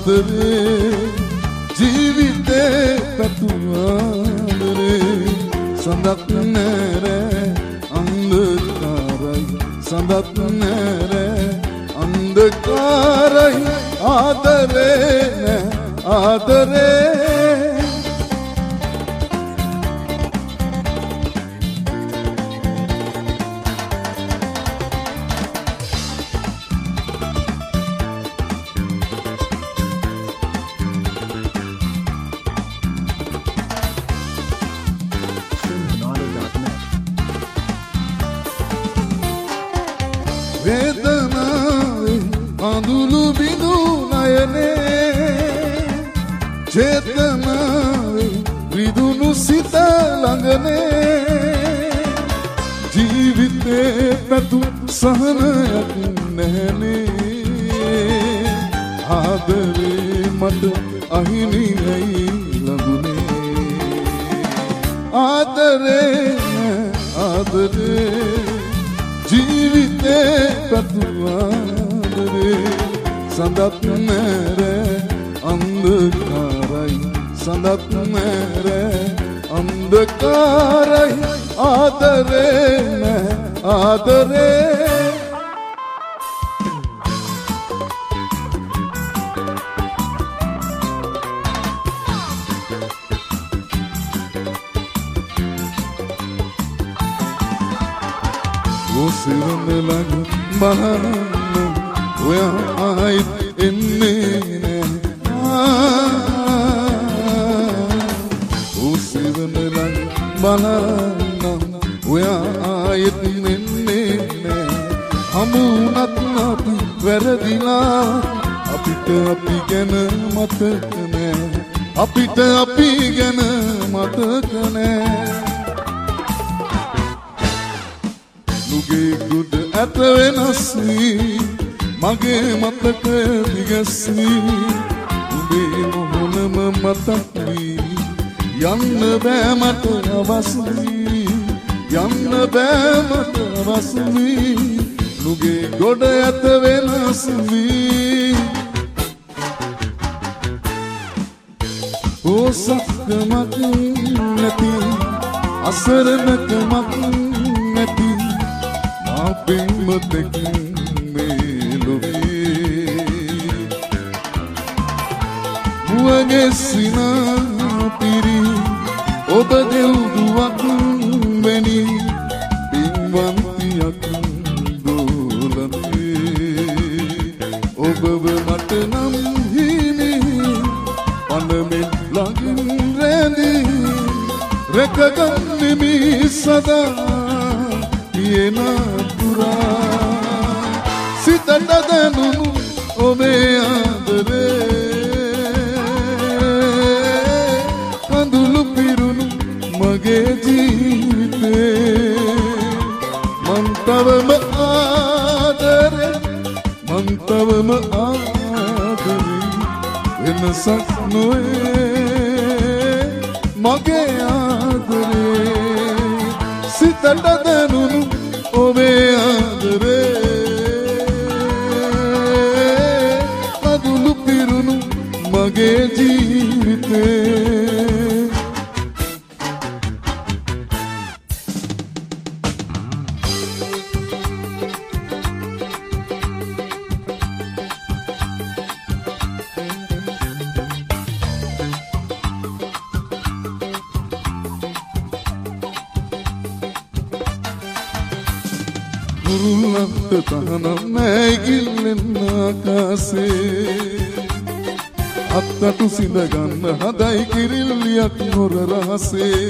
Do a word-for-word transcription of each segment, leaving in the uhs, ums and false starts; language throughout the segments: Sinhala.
ආදරේ ජීවිතේ පැතුආදරේ සඳක් නැර අන්ධකාරයි සඳක් නැර අන්ධකාරයි ආදරේ ආදරේ වේදනාවේ අඳුළු බිඳු නයනේ චේතනාවේ විදුණු සිත ළඟනේ ජීවිතේ පැතු සහනයක් නැහනේ ආදරේ මට අහිමියි ලඟුනේ ආදරේ ආදරේ ජීවිතේ පැතුආදරේ සඳක් නැර අන්ධකාරයි සඳක් නැර අන්ධකාරයි ආදරේ ආදරේ සිරඳ ළඟ බලන්න ඔයා ආයිත් එන්නේ නෑ ඕ සිරඳ ළඟ බලන්න ඔයා ආයිත් එන්නේ නෑ හමුණත් අපි වැරදිලා අපිට අපි ගැන මතක නෑ අපිට අපි ගැන මතක නෑ නුගේ ගුඩ ඇත වෙනස්වී මගේ මතක දිගස්වී උඹේ මොහොනම මතක් වී යන්න බෑ මට අවස්වී යන්න බෑ මට අවස්වී නුගේ ගොඩ ඇත වෙනස්වී ඕසක්කමක් නැති අසරණකමක් නැති අපෙමතකින් මේලොවේ මුවගේ සිනා පිරි ඔබ දෙව්දුවක් වැනි පින්වන්තියක් දෝලනේ ඔබව මට නම් හිමි පනමෙන් ළඟින් රැඳී රැකගන්නෙමි සදා කියන පුරා සිතට දැනුණු ඔබේ ආදරේ කඳුළු පිරුණු මගේ ජීවිතේ මං තවම ආදරේ මං තවම ආදරේ වෙනසක් නොවේ මගේ ආදරේ සිතට දැනුණු ඔබේ ආදරේ කඳුළු පිරුණු මගේ ජීවිතේ කුරුල්ලන්ට තහනම් නැගිල්ලෙන් ආකාසේ අත්තටු සිඳ ගන්න හදයි කිරිල්ලියක් නොර රහසේ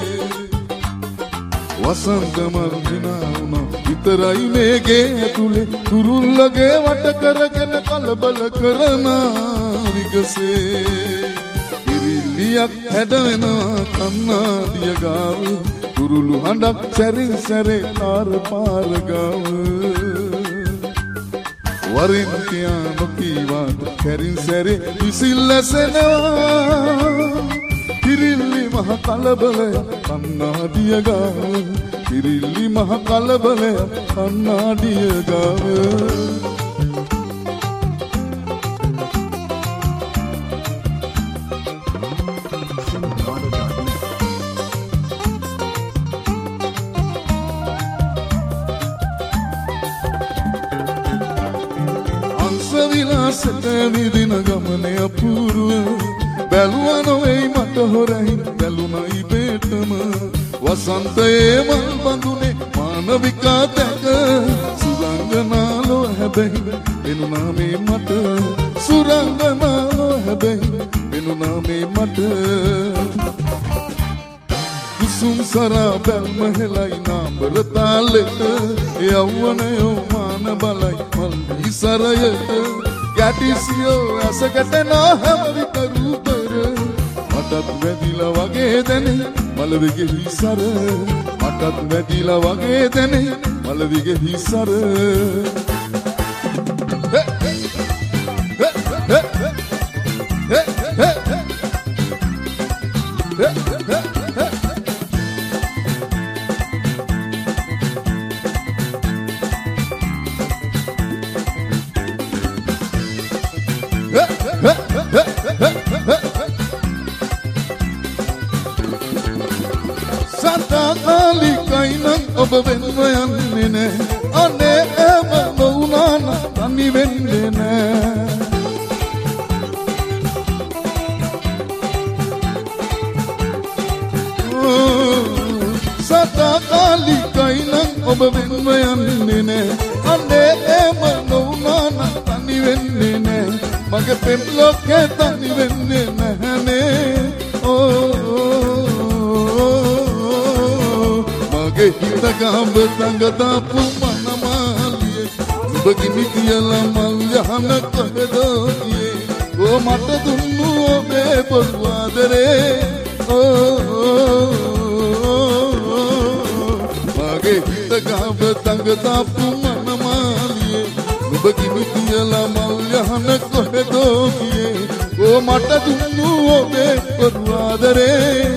වසන්ත මර්දිනා වුණා විතරයි මේගේ ඇතුලේ කුරුල්ලගේ වට කරගෙන කලබල කරන විගසේ කිරිල්ලියක් හැඩවෙන කන්නාදිය ගාව කුරුළු හඬක් සැරින් සැරේ පාර පාර ගාව වරින් කියා නොකීවාට කැරින් සැරේ විසිල්ලසෙනවා කිරිල්ලි මහ කලබලය කන්නාඩිය ගාව කිරිල්ලි මහ කලබලය කන්නාඩිය ගාව මනසට නිදින ගමනේ අපූර්ව බැලුවා නොවේයි මට හොරහින් බැලුණයි බේටම වසන්තයේ මල් බඳුනේ මානවිකා තැක සුරංගනාලෝ හැබැයි වෙනුණා මේ මට සුරංගනාලෝ හැබැයි වෙනුණා මේ මට කුසුම් සරා බැල්ම හෙලයි නාඹර තාලෙට යවුවනයෝ මාන බලයි මල් විසරයට ගැටිසියෝ ඇසකට නොහැමවිත රූපර මටත් වැදිලා වගේ දැනේ මලවිගේ හිසර මටත් වැදිලා වගේ දැනේ මලවිගේ හිසර ඔබ වෙන්ව යන්නේ නෑ අනේ එම නොවුනාන තනි වෙන්නේ නෑ සදා කාලිකයි නම් ඔබ වෙන්ව යන්නේ නෑ අනේ එම නොවුනාන තනි වෙන්නේ නෑ මගේ පෙම් ලෝකේ තනි වෙන්නේ නැහනේ හිත ගාඹ තඟ දාපු මනමාලියේ ඔබ කිමි කියලා මල් යහන කොහෙදෝ ගියේ ඕ මට දුන්නු ඔබේ පොළු ආදරේ මගේ හිත ගාඹ තඟ දාපු මනමාලියේ ඔබ කිමි කියලා මල් යහන කොහෙදෝ ගියේ ඕ මට දුන්නු ඔබේ පොළු ආදරේ